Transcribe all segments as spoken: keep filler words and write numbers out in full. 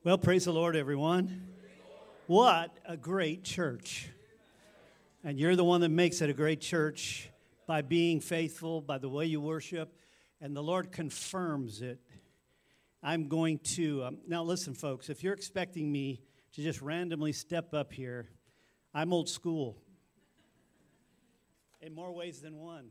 Well, praise the Lord, everyone. What a great church. And you're the one that makes it a great church by being faithful, by the way you worship, and the Lord confirms it. I'm going to, um, now listen, folks, if you're expecting me to just randomly step up here, I'm old school in more ways than one.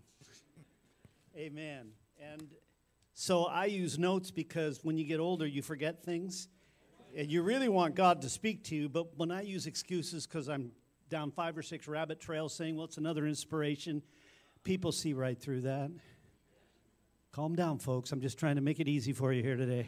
Amen. And so I use notes because when you get older, you forget things. And you really want God to speak to you, but when I use excuses because I'm down five or six rabbit trails saying, well, it's another inspiration, people see right through that. Calm down, folks. I'm just trying to make it easy for you here today.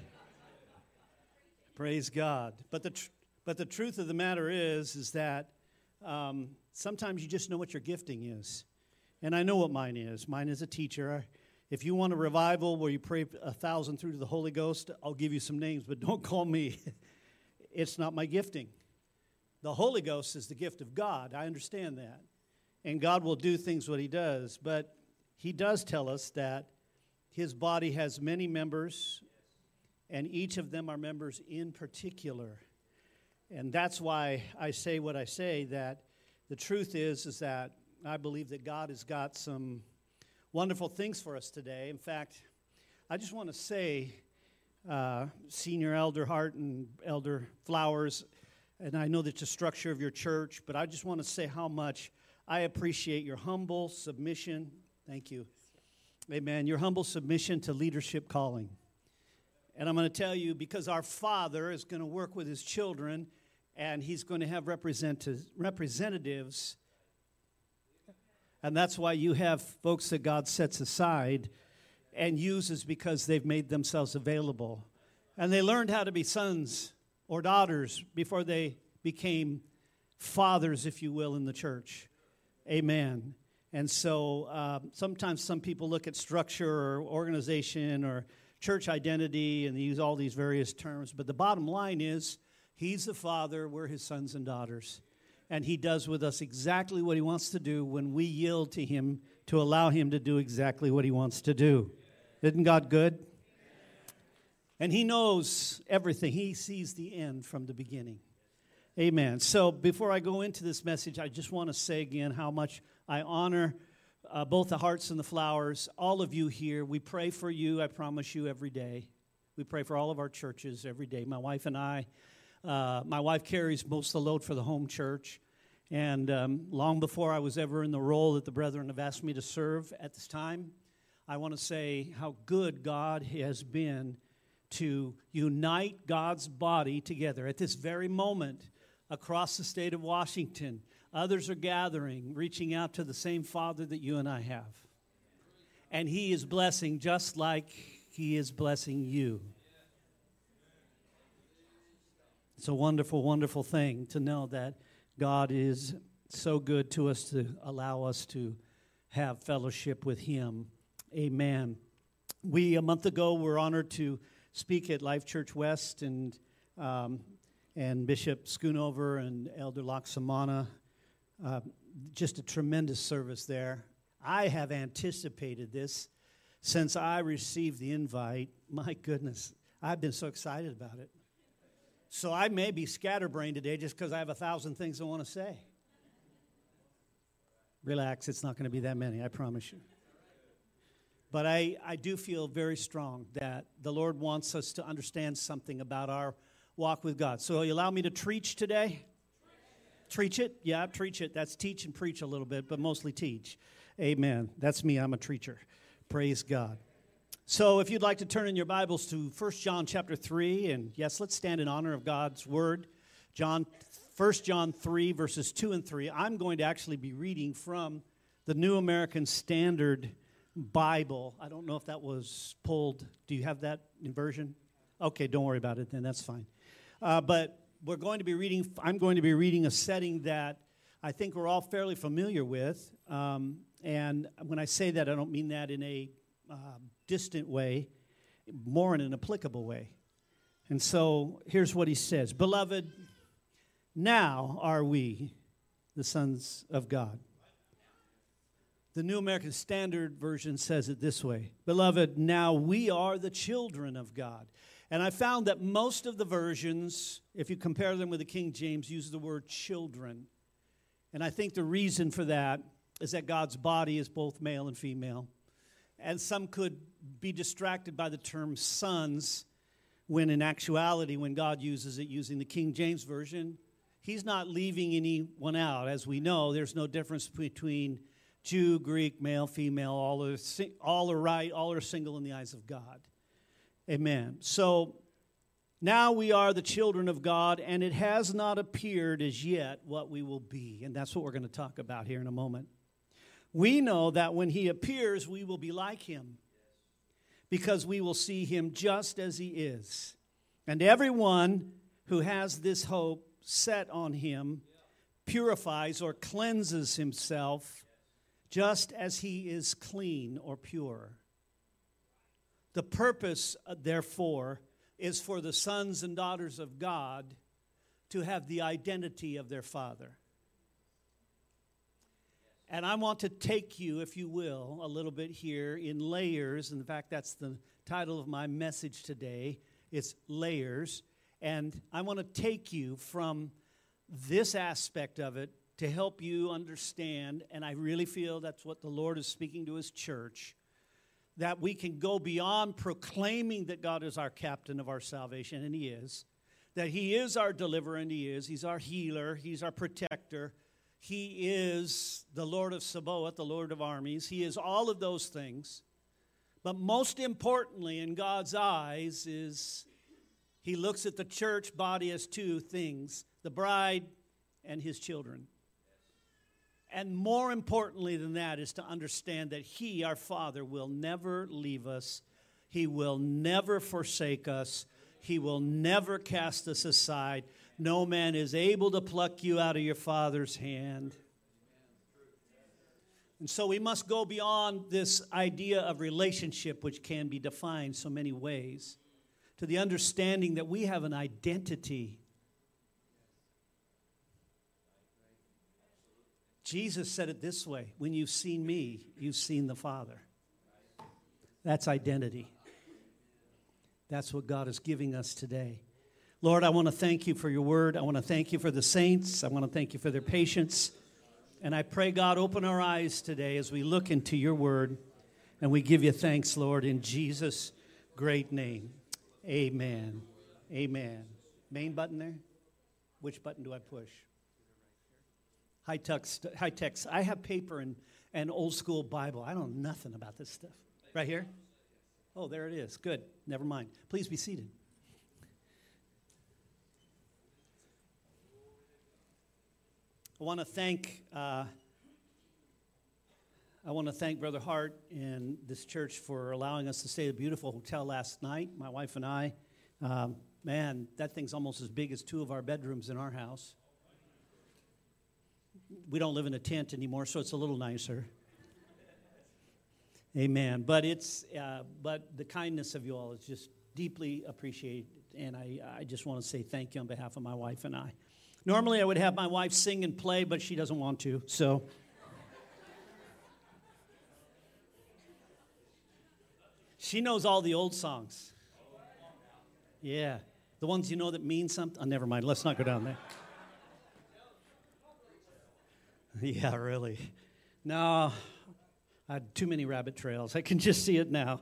Praise God. But the tr- but the truth of the matter is, is that um, sometimes you just know what your gifting is. And I know what mine is. Mine is a teacher. If you want a revival where you pray a thousand through to the Holy Ghost, I'll give you some names, but don't call me. It's not my gifting. The Holy Ghost is the gift of God. I understand that. And God will do things what he does. But he does tell us that his body has many members, and each of them are members in particular. And that's why I say what I say, that the truth is, is that I believe that God has got some wonderful things for us today. In fact, I just want to say, uh, Senior Elder Hart and Elder Flowers, and I know that's the structure of your church, but I just want to say how much I appreciate your humble submission. Thank you. Amen. Your humble submission to leadership calling. And I'm going to tell you, because our Father is going to work with his children, and he's going to have represent- representatives. And that's why you have folks that God sets aside and uses because they've made themselves available. And they learned how to be sons or daughters before they became fathers, if you will, in the church. Amen. And so uh, sometimes some people look at structure or organization or church identity and they use all these various terms. But the bottom line is, he's the Father, we're his sons and daughters. And he does with us exactly what he wants to do when we yield to him to allow him to do exactly what he wants to do. Isn't God good? And he knows everything. He sees the end from the beginning. Amen. So before I go into this message, I just want to say again how much I honor uh, both the Hearts and the Flowers, all of you here. We pray for you, I promise you, every day. We pray for all of our churches every day. My wife and I, uh, my wife carries most of the load for the home church. And um, long before I was ever in the role that the brethren have asked me to serve at this time, I want to say how good God has been to unite God's body together. At this very moment, across the state of Washington, others are gathering, reaching out to the same Father that you and I have. And he is blessing just like he is blessing you. It's a wonderful, wonderful thing to know that God is so good to us to allow us to have fellowship with him. Amen. We, a month ago, were honored to speak at Life Church West, and um, and Bishop Schoonover and Elder Laksamana. Uh, just a tremendous service there. I have anticipated this since I received the invite. My goodness, I've been so excited about it. So I may be scatterbrained today just because I have a thousand things I want to say. Relax, it's not going to be that many, I promise you. But I, I do feel very strong that the Lord wants us to understand something about our walk with God. So you allow me to preach today? Preach it? Yeah, preach it. That's teach and preach a little bit, but mostly teach. Amen. That's me. I'm a preacher. Praise God. So if you'd like to turn in your Bibles to First John chapter three, and yes, let's stand in honor of God's word. John, First John three, verses two and three. I'm going to actually be reading from the New American Standard Bible. I don't know if that was pulled. Do you have that in version? Okay, don't worry about it then. That's fine. Uh, but we're going to be reading, I'm going to be reading a setting that I think we're all fairly familiar with. Um, and when I say that, I don't mean that in a uh, distant way, more in an applicable way. And so here's what he says. Beloved, now are we the sons of God. The New American Standard Version says it this way. Beloved, now we are the children of God. And I found that most of the versions, if you compare them with the King James, use the word children. And I think the reason for that is that God's body is both male and female. And some could be distracted by the term sons, when in actuality, when God uses it using the King James Version, he's not leaving anyone out. As we know, there's no difference between Jew, Greek, male, female, all are, all are right, all are single in the eyes of God. Amen. So now we are the children of God, and it has not appeared as yet what we will be. And that's what we're going to talk about here in a moment. We know that when he appears, we will be like him, because we will see him just as he is. And everyone who has this hope set on him purifies or cleanses himself just as he is clean or pure. The purpose, therefore, is for the sons and daughters of God to have the identity of their Father. And I want to take you, if you will, a little bit here in layers. In fact, that's the title of my message today. It's layers. And I want to take you from this aspect of it to help you understand, and I really feel that's what the Lord is speaking to his church, that we can go beyond proclaiming that God is our captain of our salvation, and he is, that he is our deliverer, and he is, he's our healer, he's our protector, he is the Lord of Sabaoth, the Lord of armies, he is all of those things. But most importantly in God's eyes is he looks at the church body as two things, the bride and his children. And more importantly than that is to understand that he, our Father, will never leave us. He will never forsake us. He will never cast us aside. No man is able to pluck you out of your Father's hand. And so we must go beyond this idea of relationship, which can be defined so many ways, to the understanding that we have an identity. Jesus said it this way, when you've seen me, you've seen the Father. That's identity. That's what God is giving us today. Lord, I want to thank you for your word. I want to thank you for the saints. I want to thank you for their patience. And I pray, God, open our eyes today as we look into your word. And we give you thanks, Lord, in Jesus' great name. Amen. Amen. Main button there? Which button do I push? High tech, high tech. I have paper and an old school Bible. I don't know nothing about this stuff. Right here? Oh, there it is. Good. Never mind. Please be seated. I want to thank. Uh, I want to thank Brother Hart and this church for allowing us to stay at a beautiful hotel last night. My wife and I. Um, man, that thing's almost as big as two of our bedrooms in our house. We don't live in a tent anymore, so it's a little nicer. Amen. But it's uh, but the kindness of you all is just deeply appreciated, and I, I just want to say thank you on behalf of my wife and I. Normally, I would have my wife sing and play, but she doesn't want to, so. She knows all the old songs. Yeah, the ones you know that mean something. Oh, never mind. Let's not go down there. Yeah, really. No, I had too many rabbit trails. I can just see it now.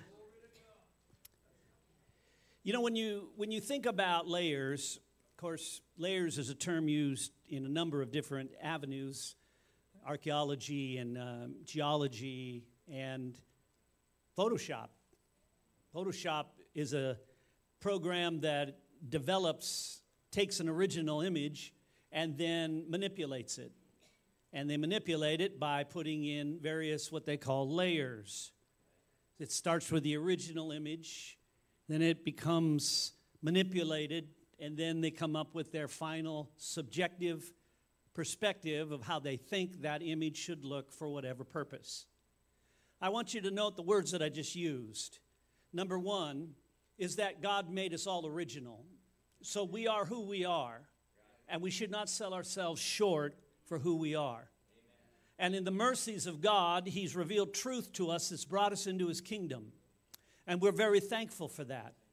You know, when you when you think about layers, of course, layers is a term used in a number of different avenues, archaeology and um, geology and Photoshop. Photoshop is a program that develops, takes an original image and then manipulates it. And they manipulate it by putting in various what they call layers. It starts with the original image, then it becomes manipulated, and then they come up with their final subjective perspective of how they think that image should look for whatever purpose. I want you to note the words that I just used. Number one is that God made us all original. So we are who we are, and we should not sell ourselves short for who we are. And in the mercies of God, he's revealed truth to us that's brought us into his kingdom. And we're very thankful for that.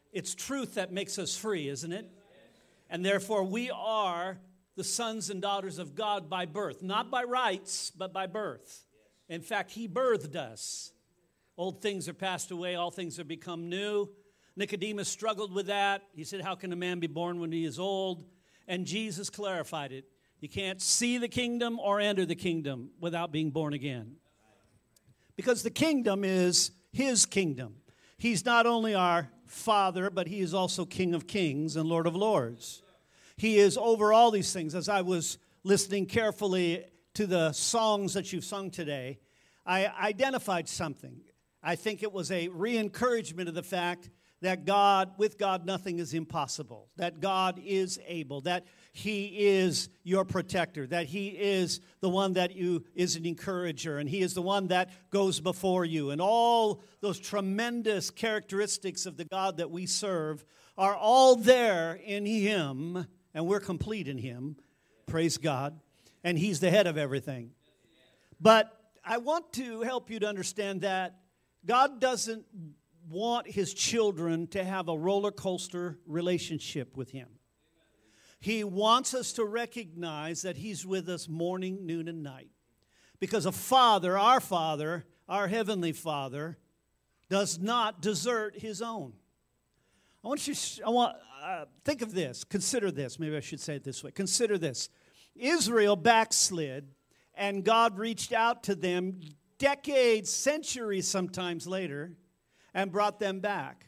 It's truth that makes us free, isn't it? And therefore, we are the sons and daughters of God by birth. Not by rights, but by birth. In fact, He birthed us. Old things are passed away, all things have become new. Nicodemus struggled with that. He said, how can a man be born when he is old? And Jesus clarified it. You can't see the kingdom or enter the kingdom without being born again. Because the kingdom is His kingdom. He's not only our Father, but He is also King of kings and Lord of lords. He is over all these things. As I was listening carefully to the songs that you've sung today, I identified something. I think it was a re-encouragement of the fact that God, with God, nothing is impossible. That God is able. That He is your protector. That He is the one that you is an encourager. And He is the one that goes before you. And all those tremendous characteristics of the God that we serve are all there in Him. And we're complete in Him. Praise God. And He's the head of everything. But I want to help you to understand that God doesn't want His children to have a roller coaster relationship with Him. He wants us to recognize that He's with us morning, noon, and night. Because a Father, our Father, our Heavenly Father, does not desert His own. I want you to, I want, uh, think of this, consider this, maybe I should say it this way. Consider this. Israel backslid, and God reached out to them decades, centuries sometimes later, and brought them back.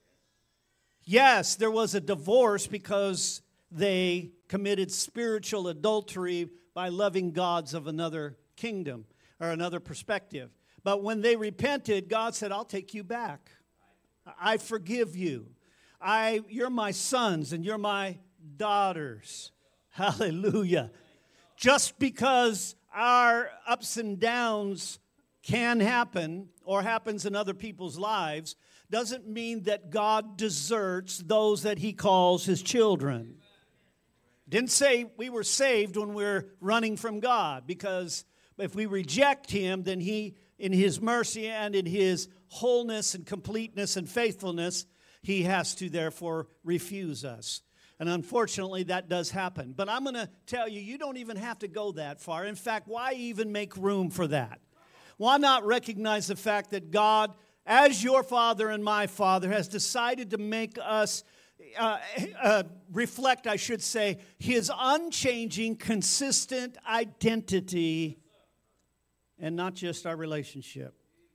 Yes, there was a divorce because they committed spiritual adultery by loving gods of another kingdom or another perspective. But when they repented, God said, I'll take you back. I forgive you. I, you're my sons and you're my daughters. Hallelujah. Just because our ups and downs can happen or happens in other people's lives doesn't mean that God deserts those that He calls His children. Didn't say we were saved when we're running from God, because if we reject Him, then He, in His mercy and in His wholeness and completeness and faithfulness, He has to therefore refuse us. And unfortunately, that does happen. But I'm going to tell you, you don't even have to go that far. In fact, why even make room for that? Why not recognize the fact that God, as your Father and my Father, has decided to make us uh, uh, reflect, I should say, His unchanging, consistent identity and not just our relationship.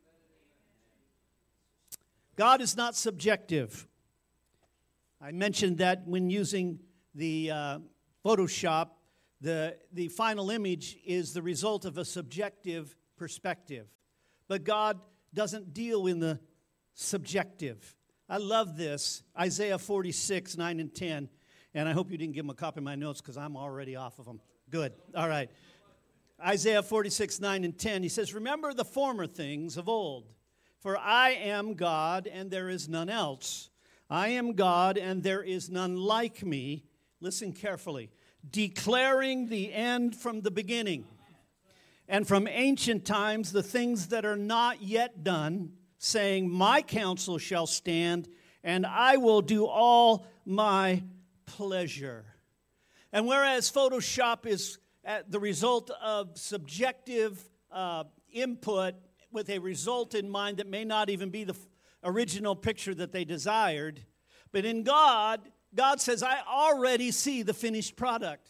God is not subjective. I mentioned that when using the uh, Photoshop, the, the final image is the result of a subjective perspective. But God doesn't deal in the subjective. I love this. Isaiah forty-six, nine and ten. And I hope you didn't give them a copy of my notes because I'm already off of them. Good. All right. Isaiah forty-six, nine and ten. He says, remember the former things of old. For I am God and there is none else. I am God and there is none like me. Listen carefully. Declaring the end from the beginning. And from ancient times the things that are not yet done, saying, my counsel shall stand, and I will do all my pleasure. And whereas Photoshop is the result of subjective uh, input with a result in mind that may not even be the original picture that they desired, but in God, God says, I already see the finished product.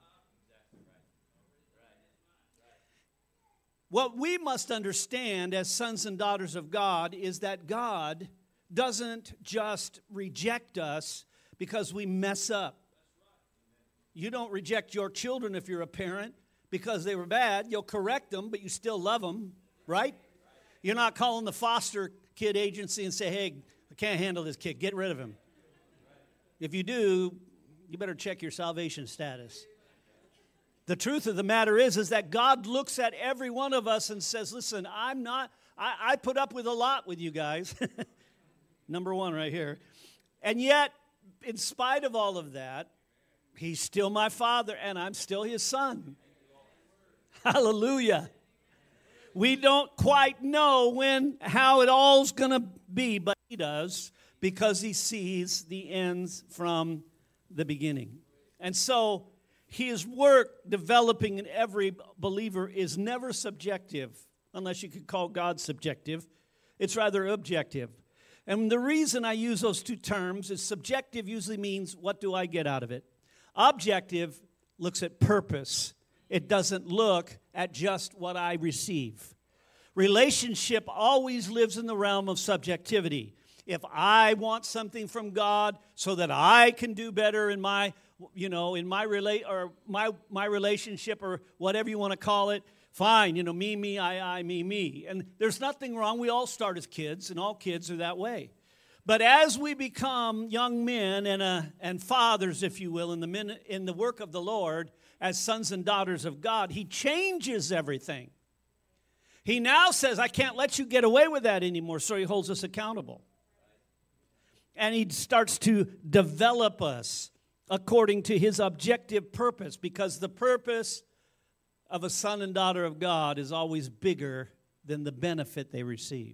What we must understand as sons and daughters of God is that God doesn't just reject us because we mess up. You don't reject your children if you're a parent because they were bad. You'll correct them, but you still love them, right? You're not calling the foster kid agency and say, hey, I can't handle this kid. Get rid of him. If you do, you better check your salvation status. The truth of the matter is, is that God looks at every one of us and says, listen, I'm not, I, I put up with a lot with you guys. Number one right here. And yet, in spite of all of that, He's still my Father and I'm still His son. Hallelujah. We don't quite know when, how it all's going to be, but He does. because he sees the ends from the beginning. And so his work developing in every believer is never subjective, unless you could call God subjective. It's rather objective. And the reason I use those two terms is subjective usually means, what do I get out of it? Objective looks at purpose. It doesn't look at just what I receive. Relationship always lives in the realm of subjectivity. If I want something from God so that I can do better in my, you know, in my relate or my my relationship or whatever you want to call it, fine, you know, me, me, I, I, me, me. And there's nothing wrong. We all start as kids, and all kids are that way. But as we become young men and uh, and fathers, if you will, in the min, in the work of the Lord, as sons and daughters of God, He changes everything. He now says, I can't let you get away with that anymore, so He holds us accountable. And He starts to develop us according to His objective purpose, because the purpose of a son and daughter of God is always bigger than the benefit they receive.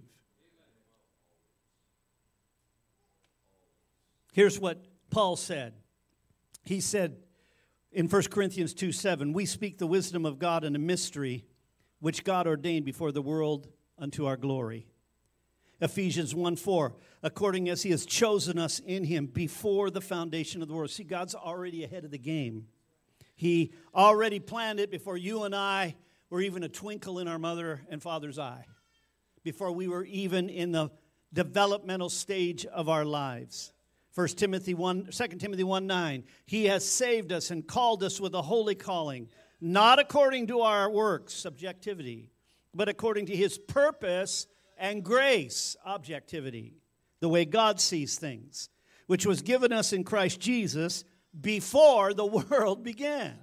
Here's what Paul said. He said in First Corinthians two seven, we speak the wisdom of God in a mystery which God ordained before the world unto our glory. Ephesians one four, according as He has chosen us in Him before the foundation of the world. See, God's already ahead of the game. He already planned it before you and I were even a twinkle in our mother and father's eye, before we were even in the developmental stage of our lives. First Timothy one, Second Timothy one nine, He has saved us and called us with a holy calling, not according to our works, subjectivity, but according to His purpose and grace, objectivity, the way God sees things, which was given us in Christ Jesus before the world began.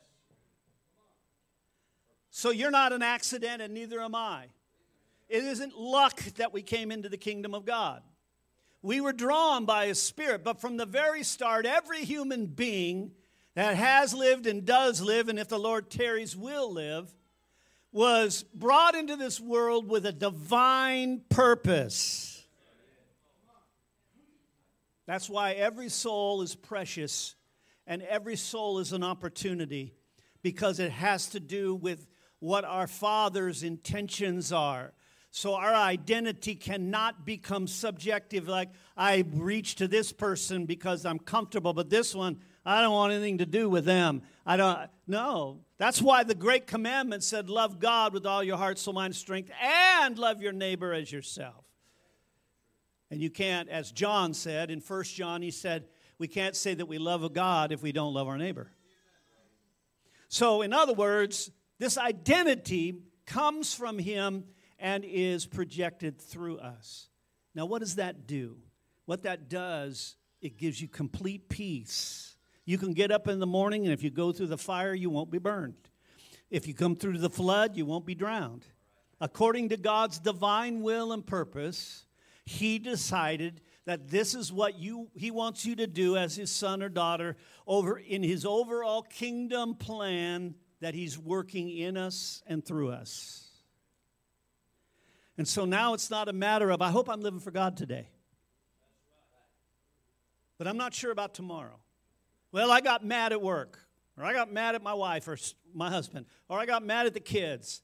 So you're not an accident, and neither am I. It isn't luck that we came into the kingdom of God. We were drawn by His Spirit, but from the very start, every human being that has lived and does live, and if the Lord tarries, will live, was brought into this world with a divine purpose. That's why every soul is precious, and every soul is an opportunity, because it has to do with what our Father's intentions are. So our identity cannot become subjective, like I reach to this person because I'm comfortable, but this one, I don't want anything to do with them. I don't, no. That's why the great commandment said, love God with all your heart, soul, mind, strength, and love your neighbor as yourself. And you can't, as John said, in First John, he said, we can't say that we love God if we don't love our neighbor. So, in other words, this identity comes from Him and is projected through us. Now, what does that do? What that does, it gives you complete peace. You can get up in the morning, and if you go through the fire, you won't be burned. If you come through the flood, you won't be drowned. According to God's divine will and purpose, He decided that this is what you He wants you to do as His son or daughter over in His overall kingdom plan that He's working in us and through us. And so now it's not a matter of, I hope I'm living for God today. But I'm not sure about tomorrow. Well, I got mad at work, or I got mad at my wife or my husband, or I got mad at the kids.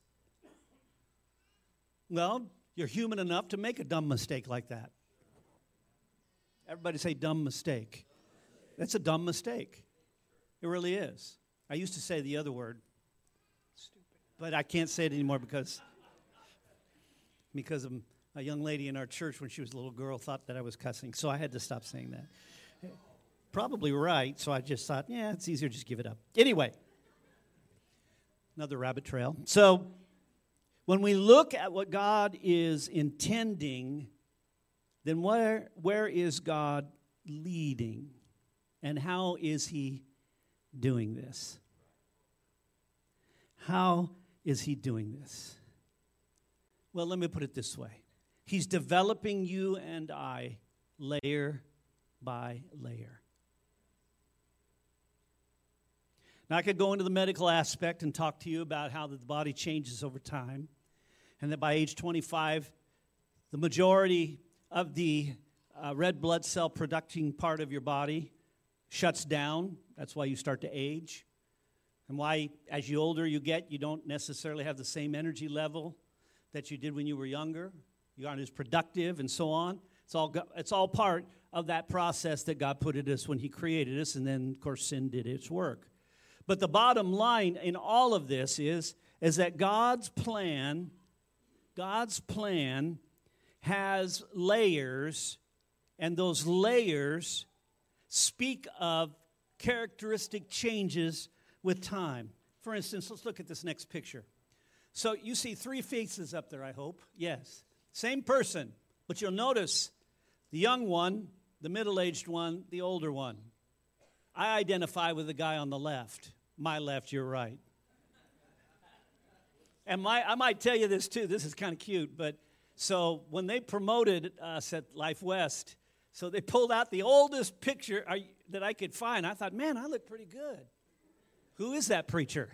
Well, you're human enough to make a dumb mistake like that. Everybody say dumb mistake. That's a dumb mistake. It really is. I used to say the other word, but I can't say it anymore because... because of a young lady in our church when she was a little girl thought that I was cussing. So I had to stop saying that. Probably right, so I just thought, yeah, it's easier to just give it up. Anyway, another rabbit trail. So when we look at what God is intending, then where, where is God leading? And how is He doing this? How is He doing this? Well, let me put it this way. He's developing you and I layer by layer. Now, I could go into the medical aspect and talk to you about how the body changes over time, and that by age twenty-five, the majority of the uh, red blood cell producing part of your body shuts down. That's why you start to age. And why, as you older you get, you don't necessarily have the same energy level that you did when you were younger. You aren't as productive and so on. It's all, it's all part of that process that God put in us when he created us, and then, of course, sin did its work. But the bottom line in all of this is, is that God's plan, God's plan has layers, and those layers speak of characteristic changes with time. For instance, let's look at this next picture. So you see three faces up there, I hope. Yes. Same person, but you'll notice the young one, the middle-aged one, the older one. I identify with the guy on the left. My left, your right. And my, I might tell you this too. This is kind of cute, but so when they promoted us at Life West, so they pulled out the oldest picture that I could find. I thought, man, I look pretty good. Who is that preacher?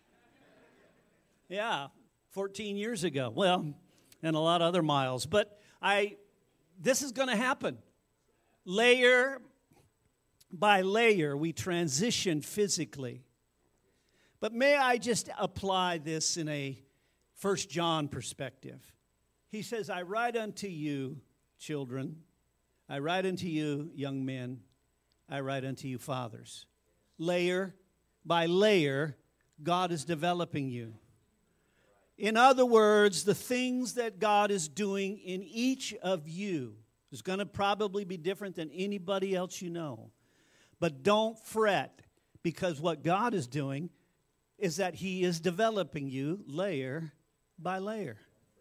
Yeah, fourteen years ago. Well, and a lot of other miles. But I, this is going to happen. Layer by layer, we transition physically. But may I just apply this in a First John perspective? He says, I write unto you, children. I write unto you, young men. I write unto you, fathers. Layer by layer, God is developing you. In other words, the things that God is doing in each of you is going to probably be different than anybody else you know. But don't fret, because what God is doing is that he is developing you layer by layer.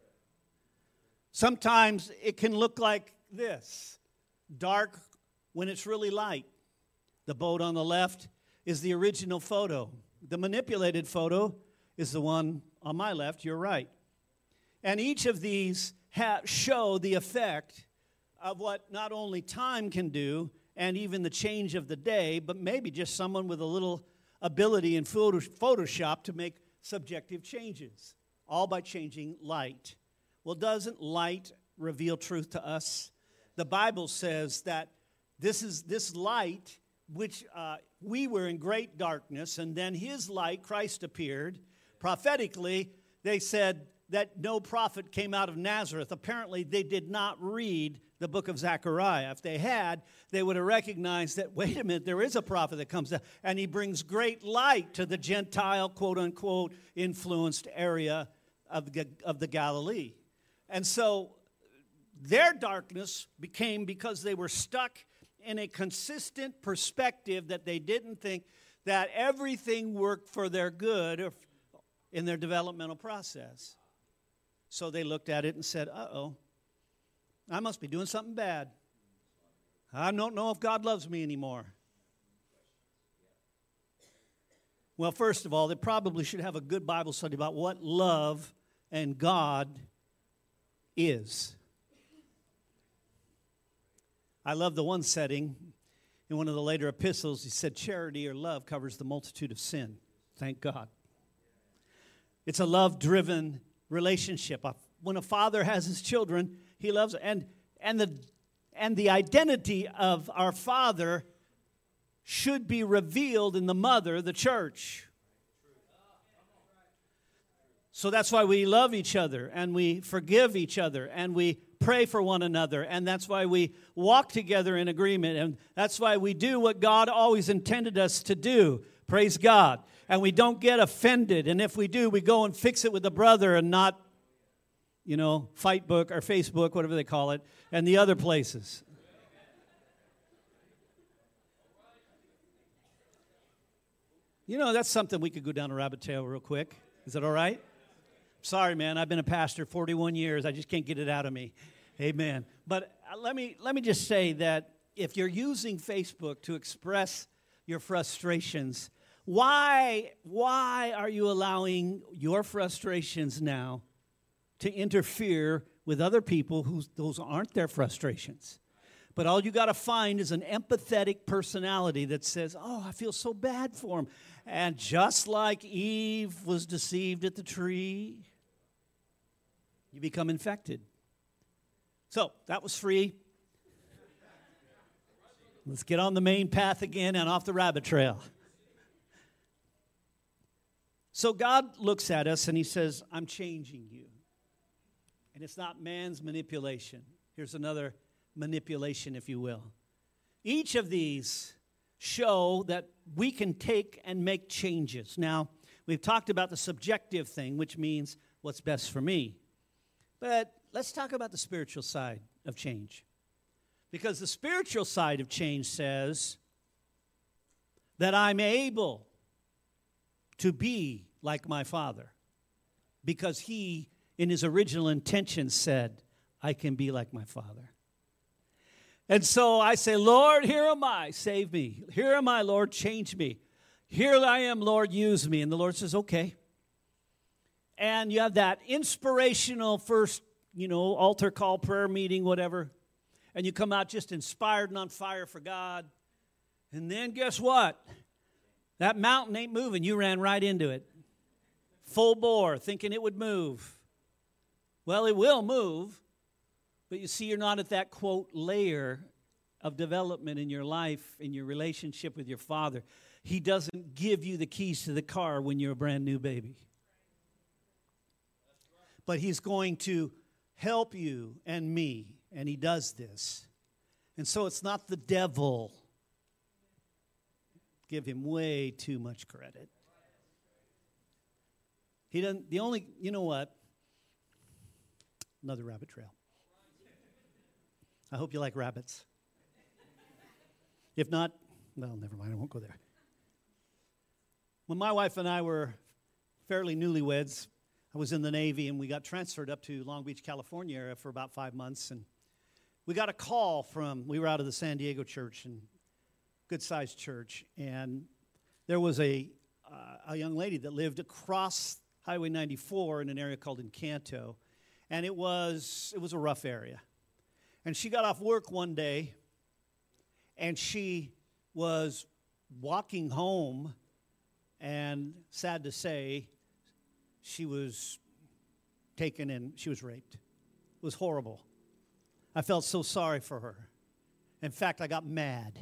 Sometimes it can look like this, dark when it's really light. The boat on the left is the original photo. The manipulated photo is the one on my left, your right. And each of these ha- show the effect of what not only time can do and even the change of the day, but maybe just someone with a little ability in Photoshop to make subjective changes, all by changing light. Well, doesn't light reveal truth to us? The Bible says that this is this light, which uh, we were in great darkness, and then his light, Christ, appeared. Prophetically, they said that no prophet came out of Nazareth. Apparently, they did not read the book of Zechariah. If they had, they would have recognized that, wait a minute, there is a prophet that comes out, and he brings great light to the Gentile, quote-unquote, influenced area of the, of the Galilee. And so their darkness became because they were stuck in a consistent perspective that they didn't think that everything worked for their good in their developmental process. So they looked at it and said, uh-oh, I must be doing something bad. I don't know if God loves me anymore. Well, first of all, they probably should have a good Bible study about what love and God is. I love the one setting in one of the later epistles. He said, charity or love covers the multitude of sin. Thank God. It's a love-driven relationship. When a father has his children, he loves them. And, and, the, and the identity of our Father should be revealed in the mother, the church. So that's why we love each other, and we forgive each other, and we pray for one another, and that's why we walk together in agreement, and that's why we do what God always intended us to do. Praise God. And we don't get offended, and if we do, we go and fix it with a brother and not, you know, Fightbook or Facebook, whatever they call it, and the other places. You know, that's something we could go down a rabbit trail real quick. Is that all right? Sorry, man, I've been a pastor forty-one years. I just can't get it out of me. Amen. But let me let me just say that if you're using Facebook to express your frustrations, why why are you allowing your frustrations now to interfere with other people whose those aren't their frustrations? But all you got to find is an empathetic personality that says, oh, I feel so bad for him. And just like Eve was deceived at the tree, you become infected. So that was free. Let's get on the main path again and off the rabbit trail. So God looks at us and he says, I'm changing you. And it's not man's manipulation. Here's another manipulation, if you will. Each of these show that we can take and make changes. Now, we've talked about the subjective thing, which means what's best for me. But let's talk about the spiritual side of change. Because the spiritual side of change says that I'm able to be like my Father. Because he, in his original intention, said, I can be like my Father. And so I say, Lord, here am I, save me. Here am I, Lord, change me. Here I am, Lord, use me. And the Lord says, okay. And you have that inspirational first, you know, altar call, prayer meeting, whatever. And you come out just inspired and on fire for God. And then guess what? That mountain ain't moving. You ran right into it. Full bore, thinking it would move. Well, it will move. But you see, you're not at that, quote, layer of development in your life, in your relationship with your Father. He doesn't give you the keys to the car when you're a brand new baby. But he's going to help you and me, and he does this. And so it's not the devil. Give him way too much credit. He doesn't, the only, you know what? Another rabbit trail. I hope you like rabbits. If not, well, never mind, I won't go there. When my wife and I were fairly newlyweds, I was in the Navy, and we got transferred up to Long Beach, California area for about five months. And we got a call from, we were out of the San Diego church, and good-sized church. And there was a, uh, a young lady that lived across Highway ninety-four in an area called Encanto. And it was, it was a rough area. And she got off work one day, and she was walking home, and sad to say, she was taken and she was raped. It was horrible. I felt so sorry for her. In fact, I got mad.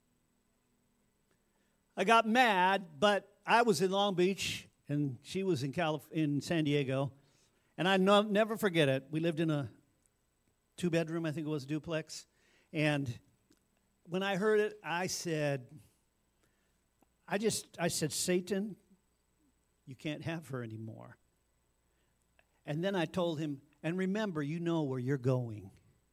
I got mad, but I was in Long Beach, and she was in Calif- in San Diego, and I no- never forget it. We lived in a two-bedroom, I think it was, duplex. And when I heard it, I said, I just, I said, Satan, you can't have her anymore. And then I told him, and remember, you know where you're going.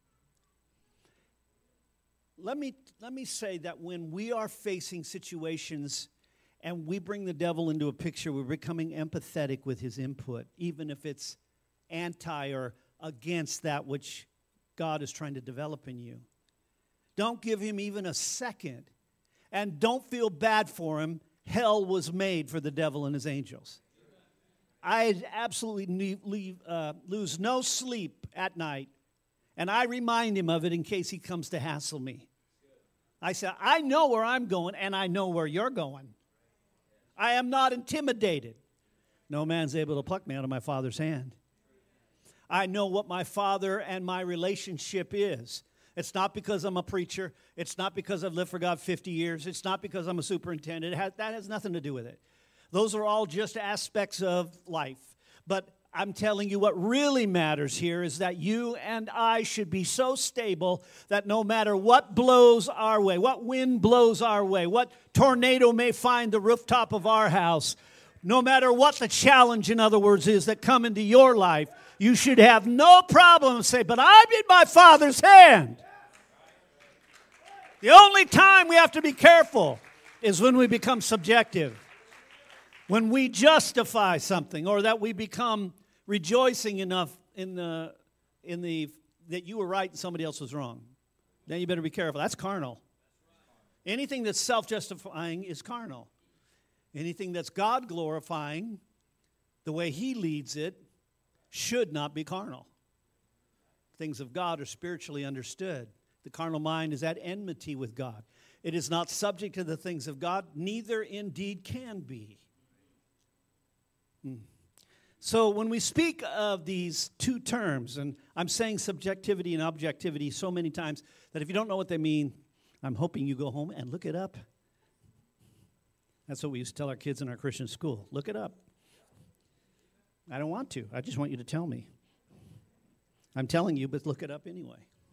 Let me, let me say that when we are facing situations and we bring the devil into a picture, we're becoming empathetic with his input, even if it's anti or against that which God is trying to develop in you. Don't give him even a second. And don't feel bad for him. Hell was made for the devil and his angels. I absolutely leave, uh, lose no sleep at night. And I remind him of it in case he comes to hassle me. I say, I know where I'm going, and I know where you're going. I am not intimidated. No man's able to pluck me out of my Father's hand. I know what my Father and my relationship is. It's not because I'm a preacher. It's not because I've lived for God fifty years. It's not because I'm a superintendent. It has, that has nothing to do with it. Those are all just aspects of life. But I'm telling you what really matters here is that you and I should be so stable that no matter what blows our way, what wind blows our way, what tornado may find the rooftop of our house, no matter what the challenge, in other words, is that come into your life, you should have no problem saying, but I'm in my Father's hand. The only time we have to be careful is when we become subjective. When we justify something, or that we become rejoicing enough in the in the that you were right and somebody else was wrong. Then you better be careful. That's carnal. Anything that's self-justifying is carnal. Anything that's God-glorifying, the way he leads it, should not be carnal. Things of God are spiritually understood. The carnal mind is at enmity with God. It is not subject to the things of God, neither indeed can be. Hmm. So when we speak of these two terms, and I'm saying subjectivity and objectivity so many times that if you don't know what they mean, I'm hoping you go home and look it up. That's what we used to tell our kids in our Christian school. Look it up. I don't want to. I just want you to tell me. I'm telling you, but look it up anyway.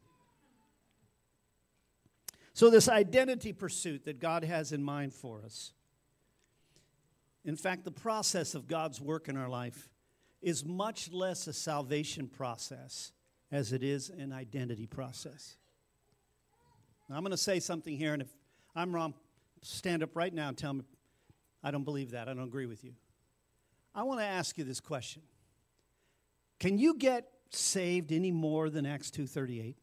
So this identity pursuit that God has in mind for us, in fact, the process of God's work in our life is much less a salvation process as it is an identity process. Now, I'm going to say something here, and if I'm wrong, stand up right now and tell me, I don't believe that. I don't agree with you. I want to ask you this question. Can you get saved any more than Acts two thirty-eight?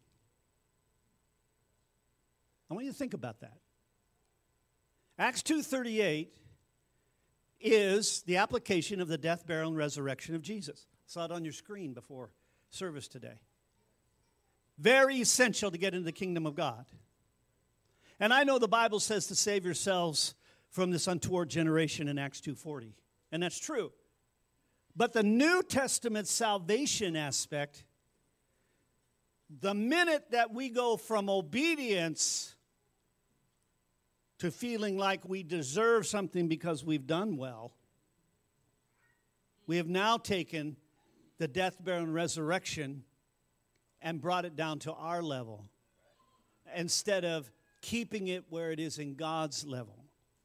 I want you to think about that. Acts two thirty-eight is the application of the death, burial, and resurrection of Jesus. I saw it on your screen before service today. Very essential to get into the kingdom of God. And I know the Bible says to save yourselves from this untoward generation in Acts two forty. And that's true. But the New Testament salvation aspect, the minute that we go from obedience to feeling like we deserve something because we've done well, we have now taken the death, burial, and resurrection and brought it down to our level instead of keeping it where it is in God's level.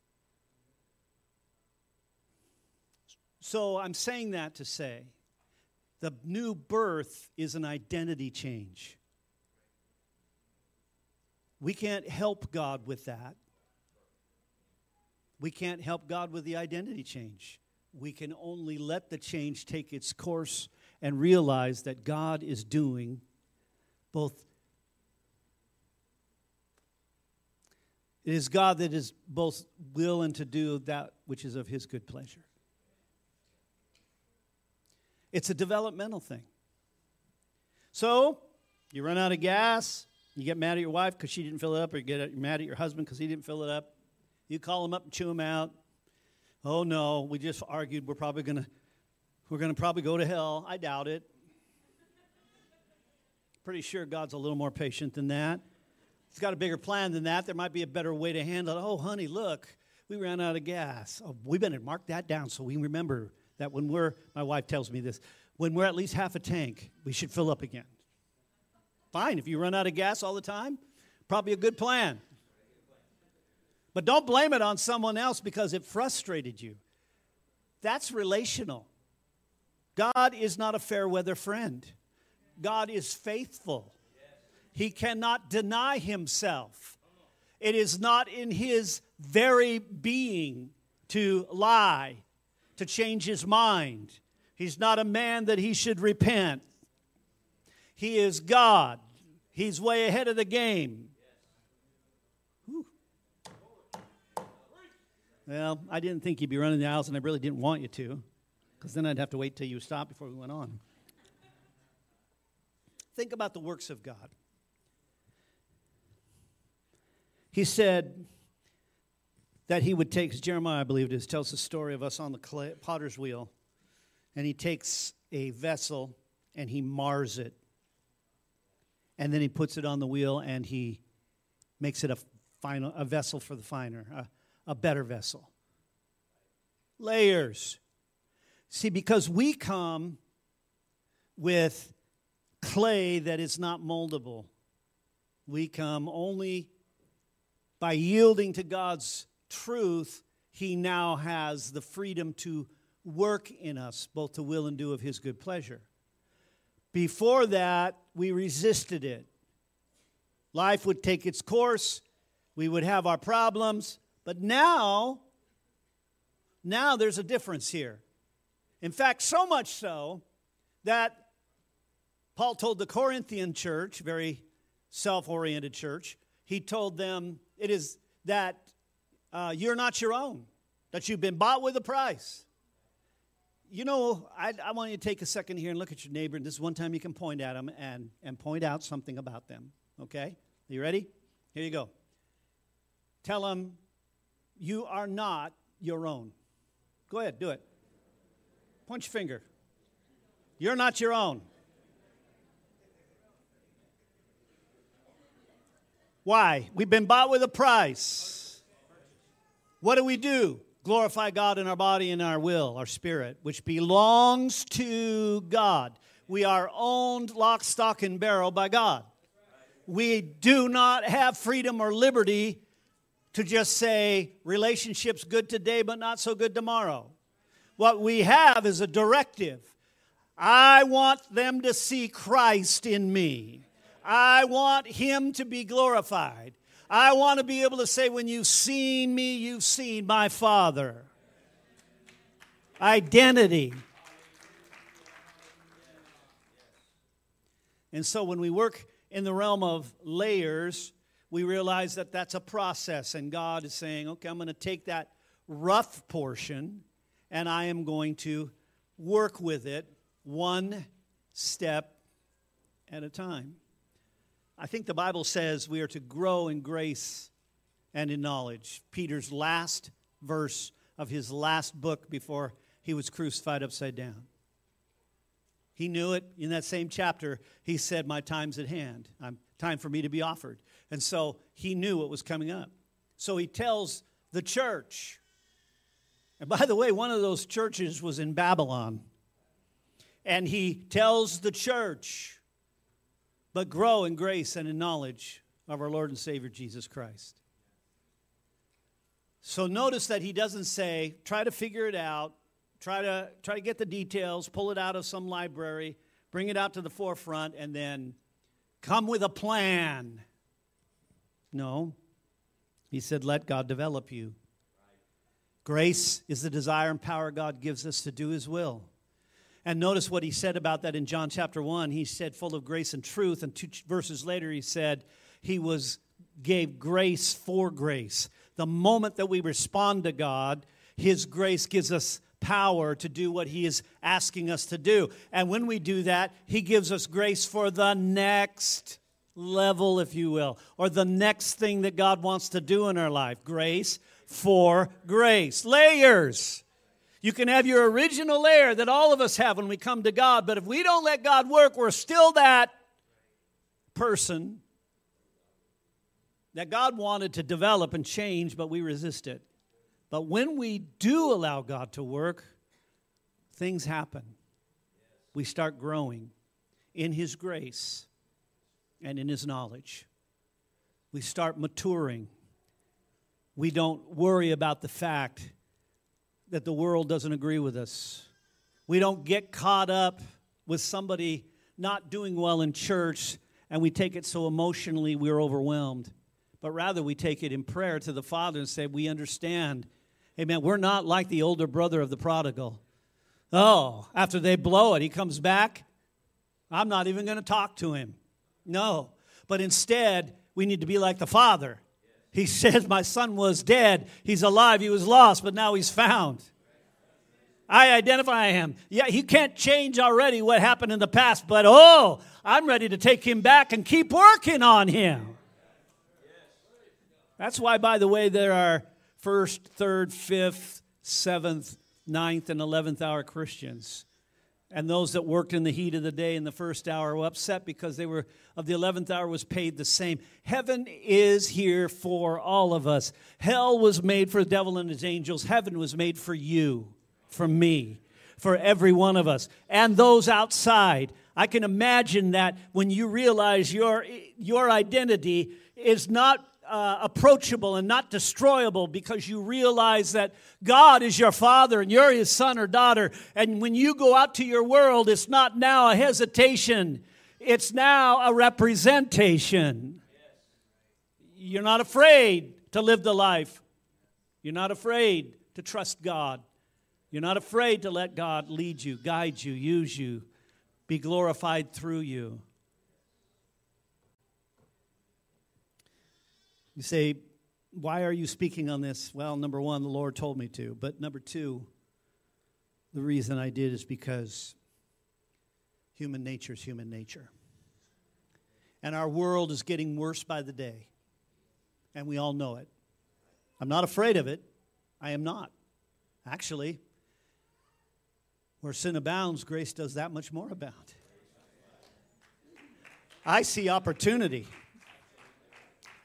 So I'm saying that to say the new birth is an identity change. We can't help God with that. We can't help God with the identity change. We can only let the change take its course and realize that God is doing both. It is God that is both willing to do that which is of his good pleasure. It's a developmental thing. So, you run out of gas, you get mad at your wife because she didn't fill it up, or you get mad at your husband because he didn't fill it up. You call him up and chew him out. Oh no, we just argued, we're probably gonna we're gonna probably go to hell. I doubt it. Pretty sure God's a little more patient than that. He's got a bigger plan than that. There might be a better way to handle it. Oh, honey, look, we ran out of gas. Oh, we better mark that down so we remember that when we're, my wife tells me this, when we're at least half a tank, we should fill up again. Fine, if you run out of gas all the time, probably a good plan. But don't blame it on someone else because it frustrated you. That's relational. God is not a fair weather friend. God is faithful. He cannot deny himself. It is not in his very being to lie, to change his mind. He's not a man that he should repent. He is God. He's way ahead of the game. Whew. Well, I didn't think you'd be running the aisles, and I really didn't want you to, because then I'd have to wait till you stopped before we went on. Think about the works of God. He said that he would take, Jeremiah, I believe it is, tells the story of us on the clay, potter's wheel, and he takes a vessel and he mars it, and then he puts it on the wheel and he makes it a final, a vessel for the finer, a, a better vessel. Layers. See, because we come with clay that is not moldable. We come only by yielding to God's truth. He now has the freedom to work in us, both to will and do of his good pleasure. Before that, we resisted it. Life would take its course. We would have our problems. But now, now there's a difference here. In fact, so much so that Paul told the Corinthian church, very self-oriented church, he told them it is that uh, you're not your own, that you've been bought with a price. You know, I, I want you to take a second here and look at your neighbor, and this is one time you can point at them and, and point out something about them, okay? Are you ready? Here you go. Tell them you are not your own. Go ahead, do it. Point your finger. You're not your own. Why? We've been bought with a price. What do we do? Glorify God in our body and our will, our spirit, which belongs to God. We are owned lock, stock, and barrel by God. We do not have freedom or liberty to just say, relationship's good today, but not so good tomorrow. What we have is a directive. I want them to see Christ in me. I want Him to be glorified. I want to be able to say, when you've seen me, you've seen my Father. Identity. And so when we work in the realm of layers, we realize that that's a process. And God is saying, okay, I'm going to take that rough portion and I am going to work with it one step at a time. I think the Bible says we are to grow in grace and in knowledge. Peter's last verse of his last book before he was crucified upside down. He knew it. In that same chapter, he said, my time's at hand. I'm, time for me to be offered. And so he knew what was coming up. So he tells the church. And by the way, one of those churches was in Babylon. And he tells the church, but grow in grace and in knowledge of our Lord and Savior Jesus Christ. So notice that he doesn't say, try to figure it out, try to, try to get the details, pull it out of some library, bring it out to the forefront, and then come with a plan. No. He said, let God develop you. Grace is the desire and power God gives us to do His will. And notice what he said about that in John chapter one. He said, full of grace and truth. And two verses later, he said, he was gave grace for grace. The moment that we respond to God, His grace gives us power to do what He is asking us to do. And when we do that, He gives us grace for the next level, if you will, or the next thing that God wants to do in our life. Grace for grace. Layers. You can have your original layer that all of us have when we come to God, but if we don't let God work, we're still that person that God wanted to develop and change, but we resist it. But when we do allow God to work, things happen. We start growing in His grace and in His knowledge. We start maturing. We don't worry about the fact that the world doesn't agree with us. We don't get caught up with somebody not doing well in church and we take it so emotionally we're overwhelmed. But rather we take it in prayer to the Father and say, we understand. Amen. We're not like the older brother of the prodigal. Oh, after they blow it, he comes back. I'm not even going to talk to him. No. But instead, we need to be like the Father. He says, my son was dead. He's alive. He was lost, but now he's found. I identify him. Yeah, he can't change already what happened in the past, but oh, I'm ready to take him back and keep working on him. That's why, by the way, there are first, third, fifth, seventh, ninth, and eleventh hour Christians. And those that worked in the heat of the day in the first hour were upset because they were of the eleventh hour was paid the same. Heaven is here for all of us. Hell was made for the devil and his angels. Heaven was made for you, for me, for every one of us. And those outside. I can imagine that when you realize your, your identity is not Uh, approachable and not destroyable because you realize that God is your Father and you're His son or daughter. And when you go out to your world, it's not now a hesitation. It's now a representation. You're not afraid to live the life. You're not afraid to trust God. You're not afraid to let God lead you, guide you, use you, be glorified through you. You say, why are you speaking on this? Well, number one, the Lord told me to. But number two, the reason I did is because human nature is human nature. And our world is getting worse by the day. And we all know it. I'm not afraid of it. I am not. Actually, where sin abounds, grace does that much more abound. I see opportunity.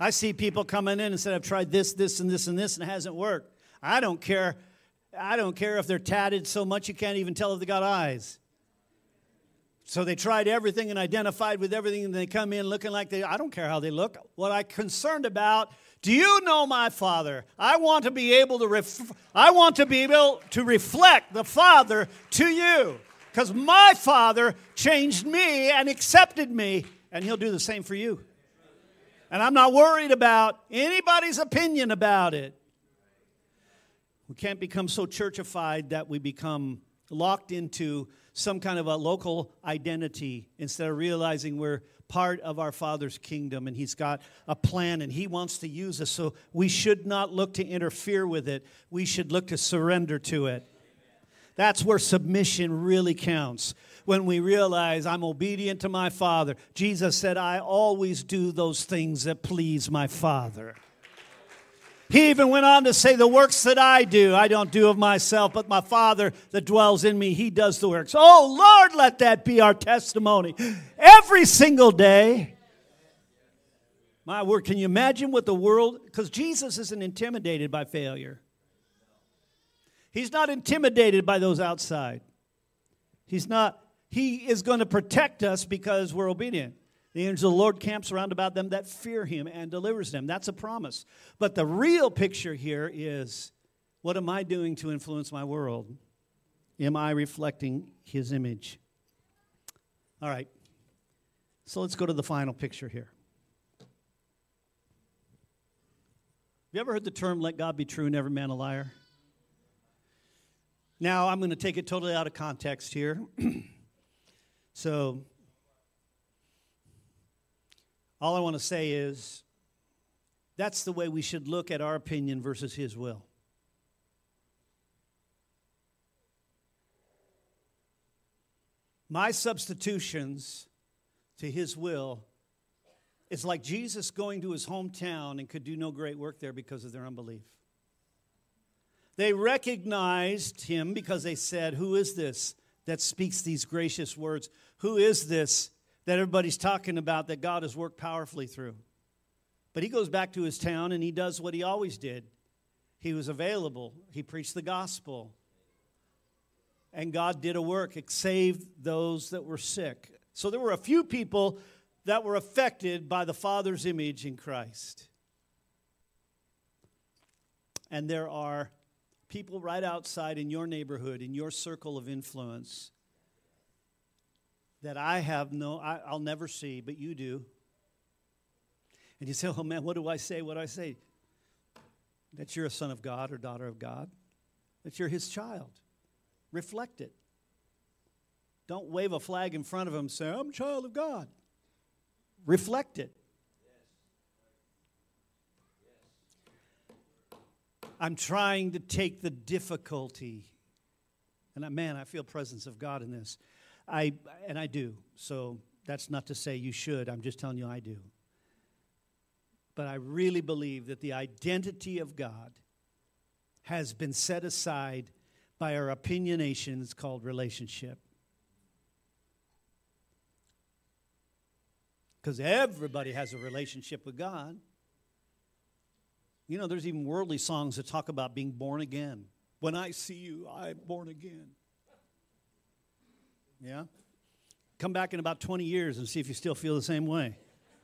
I see people coming in and said, I've tried this, this, and this, and this, and it hasn't worked. I don't care. I don't care if they're tatted so much you can't even tell if they got eyes. So they tried everything and identified with everything, and they come in looking like they, I don't care how they look. What I'm concerned about, do you know my Father? I want to be able to, ref, I want to be able to reflect the Father to you. Because my Father changed me and accepted me, and He'll do the same for you. And I'm not worried about anybody's opinion about it. We can't become so churchified that we become locked into some kind of a local identity instead of realizing we're part of our Father's kingdom and He's got a plan and He wants to use us. So we should not look to interfere with it. We should look to surrender to it. That's where submission really counts. When we realize I'm obedient to my Father. Jesus said, I always do those things that please my Father. He even went on to say, the works that I do, I don't do of myself, but my Father that dwells in me, He does the works. Oh, Lord, let that be our testimony every single day. My word, can you imagine what the world, because Jesus isn't intimidated by failure. He's not intimidated by those outside. He's not, He is going to protect us because we're obedient. The angel of the Lord camps around about them that fear Him and delivers them. That's a promise. But the real picture here is, what am I doing to influence my world? Am I reflecting His image? All right. So let's go to the final picture here. Have you ever heard the term, let God be true and every man a liar? Now, I'm going to take it totally out of context here. So, all I want to say is, that's the way we should look at our opinion versus His will. My substitutions to His will is like Jesus going to His hometown and could do no great work there because of their unbelief. They recognized Him because they said, who is this that speaks these gracious words? Who is this that everybody's talking about that God has worked powerfully through? But He goes back to His town and He does what He always did. He was available. He preached the gospel. And God did a work. It saved those that were sick. So there were a few people that were affected by the Father's image in Christ. And there are people right outside in your neighborhood, in your circle of influence, that I have no, I, I'll never see, but you do. And you say, oh man, what do I say? What do I say? That you're a son of God or daughter of God. That you're His child. Reflect it. Don't wave a flag in front of Him and say, I'm a child of God. Reflect it. I'm trying to take the difficulty, and I, man, I feel presence of God in this. I and I do. So that's not to say you should. I'm just telling you I do. But I really believe that the identity of God has been set aside by our opinionations called relationship. Because everybody has a relationship with God. You know, there's even worldly songs that talk about being born again. When I see you, I'm born again. Yeah? Come back in about twenty years and see if you still feel the same way.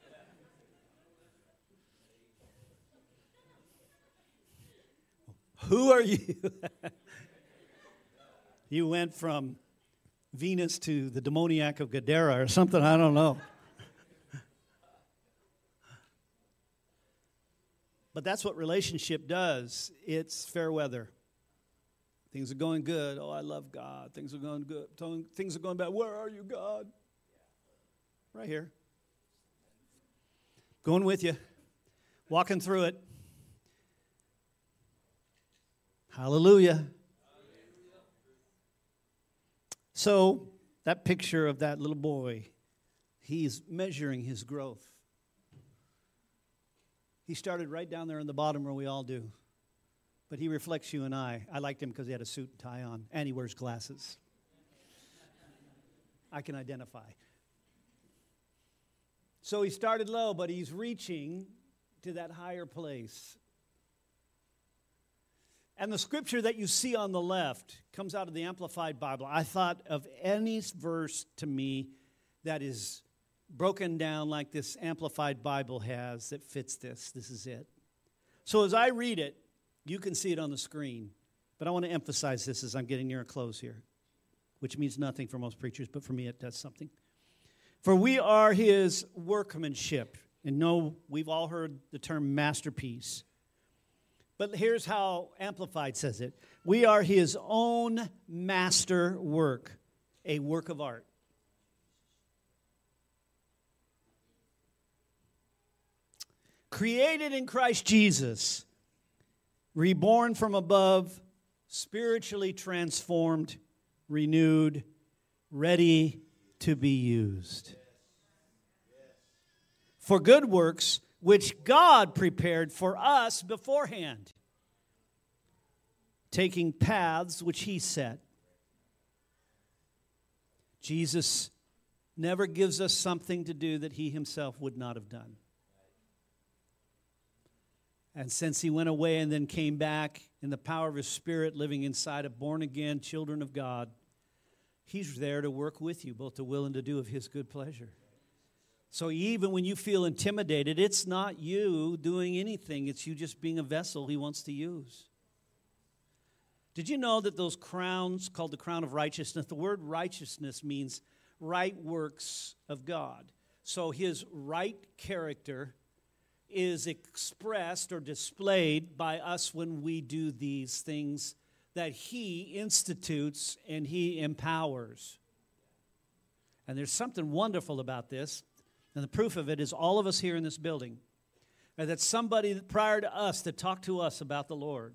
Who are you? You went from Venus to the demoniac of Gadara or something, I don't know. But that's what relationship does. It's fair weather. Things are going good. Oh, I love God. Things are going good. Things are going bad. Where are you, God? Right here. Going with you. Walking through it. Hallelujah. So, that picture of that little boy, he's measuring his growth. He started right down there in the bottom where we all do. But he reflects you and I. I liked him because he had a suit and tie on, and he wears glasses. I can identify. So he started low, but he's reaching to that higher place. And the scripture that you see on the left comes out of the Amplified Bible. I thought of any verse to me that is broken down like this Amplified Bible has that fits this. This is it. So as I read it, you can see it on the screen. But I want to emphasize this as I'm getting near a close here, which means nothing for most preachers, but for me it does something. For we are his workmanship. And no, we've all heard the term masterpiece. But here's how Amplified says it. We are his own master work, a work of art. Created in Christ Jesus, reborn from above, spiritually transformed, renewed, ready to be used. For good works, which God prepared for us beforehand, taking paths which he set. Jesus never gives us something to do that he himself would not have done. And since he went away and then came back in the power of his Spirit, living inside of born-again children of God, he's there to work with you, both to will and to do of his good pleasure. So even when you feel intimidated, it's not you doing anything. It's you just being a vessel he wants to use. Did you know that those crowns, called the crown of righteousness, the word righteousness means right works of God. So his right character is expressed or displayed by us when we do these things that he institutes and he empowers. And there's something wonderful about this, and the proof of it is all of us here in this building, and that somebody prior to us that talked to us about the Lord,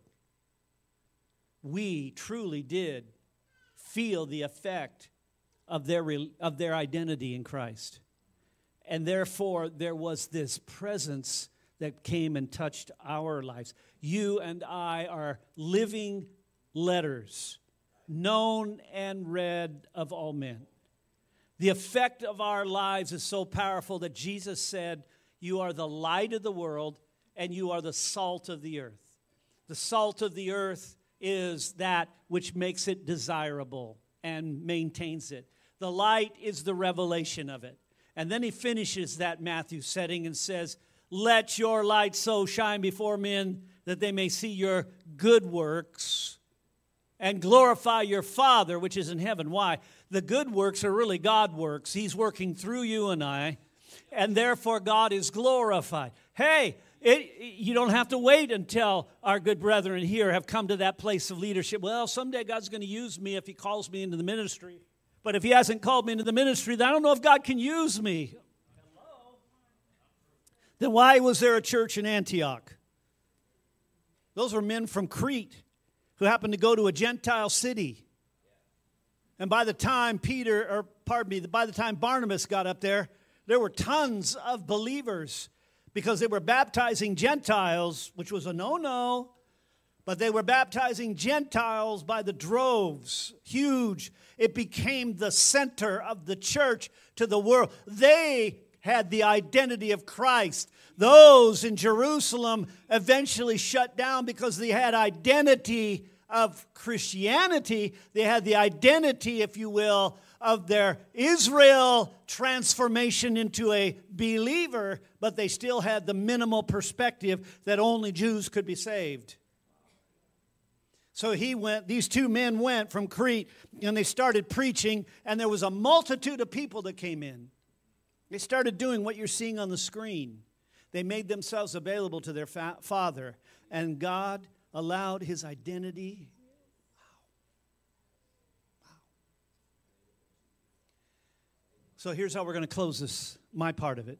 we truly did feel the effect of their, of their identity in Christ. And therefore, there was this presence that came and touched our lives. You and I are living letters, known and read of all men. The effect of our lives is so powerful that Jesus said, you are the light of the world and you are the salt of the earth. The salt of the earth is that which makes it desirable and maintains it. The light is the revelation of it. And then he finishes that Matthew setting and says, let your light so shine before men that they may see your good works and glorify your Father which is in heaven. Why? The good works are really God works. He's working through you and I, and therefore God is glorified. Hey, it, you don't have to wait until our good brethren here have come to that place of leadership. Well, someday God's going to use me if he calls me into the ministry. But if he hasn't called me into the ministry, then I don't know if God can use me. Hello? Then why was there a church in Antioch? Those were men from Crete who happened to go to a Gentile city. And by the time Peter, or pardon me, by the time Barnabas got up there, there were tons of believers because they were baptizing Gentiles, which was a no-no. But they were baptizing Gentiles by the droves, huge. It became the center of the church to the world. They had the identity of Christ. Those in Jerusalem eventually shut down because they had identity of Christianity. They had the identity, if you will, of their Israel transformation into a believer, but they still had the minimal perspective that only Jews could be saved. So he went, these two men went from Crete, and they started preaching, and there was a multitude of people that came in. They started doing what you're seeing on the screen. They made themselves available to their fa- Father, and God allowed his identity. Wow. Wow. So here's how we're going to close this, my part of it.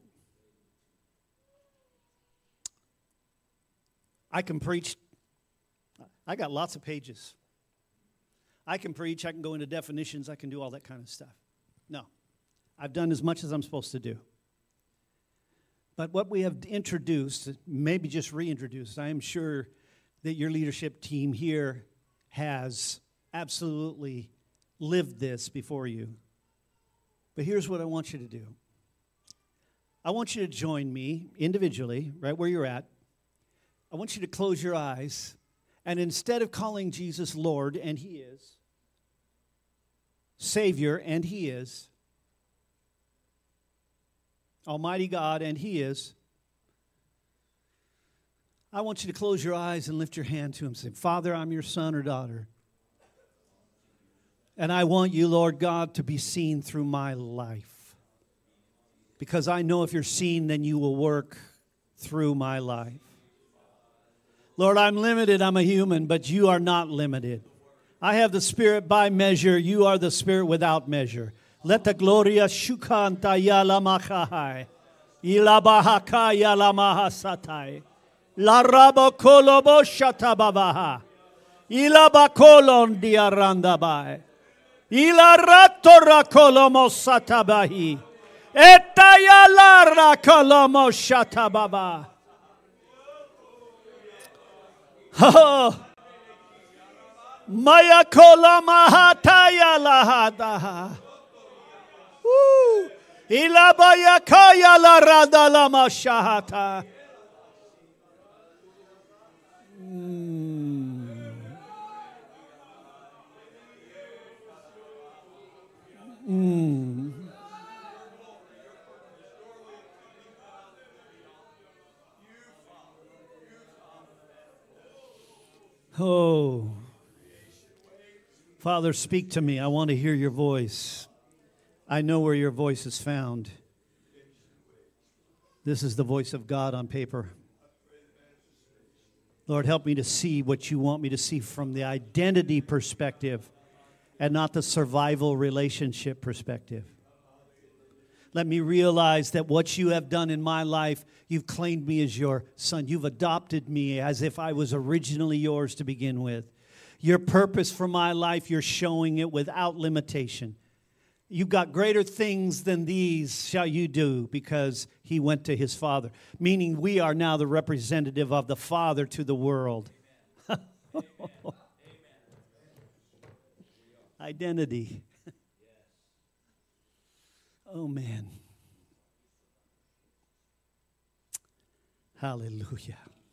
I can preach. I got lots of pages. I can preach, I can go into definitions, I can do all that kind of stuff. No, I've done as much as I'm supposed to do. But what we have introduced, maybe just reintroduced, I am sure that your leadership team here has absolutely lived this before you. But here's what I want you to do. I want you to join me individually, right where you're at. I want you to close your eyes, and instead of calling Jesus Lord, and He is, Savior, and He is, Almighty God, and He is, I want you to close your eyes and lift your hand to Him and say, Father, I'm your son or daughter. And I want you, Lord God, to be seen through my life. Because I know if you're seen, then you will work through my life. Lord, I'm limited, I'm a human, but you are not limited. I have the Spirit by measure, you are the Spirit without measure. Let the gloria shukanta yala machahai. Ilabahaka yala mahasatai. La rabokolobo shatababaha. Ilabakolon diarandabai. Ilarato rakolomo satabahi. Etayala rakolomo shatababa. Oh. Mayakola mahataya lahadaha. Woo! Ilabayakaya la radalama shahata. Mm. Mm. Oh. Father, speak to me. I want to hear your voice. I know where your voice is found. This is the voice of God on paper. Lord, help me to see what you want me to see from the identity perspective and not the survival relationship perspective. Let me realize that what you have done in my life, you've claimed me as your son. You've adopted me as if I was originally yours to begin with. Your purpose for my life, you're showing it without limitation. You've got greater things than these shall you do, because he went to his Father. Meaning we are now the representative of the Father to the world. Identity. Oh, man. Hallelujah.